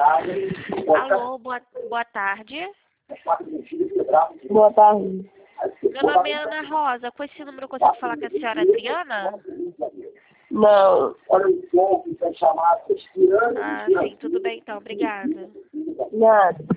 Alô, boa tarde. Boa tarde. Meu nome é Ana Rosa. Com esse número eu consigo falar com a senhora Adriana? Não. Ah, sim, tudo bem então, obrigada. Nada.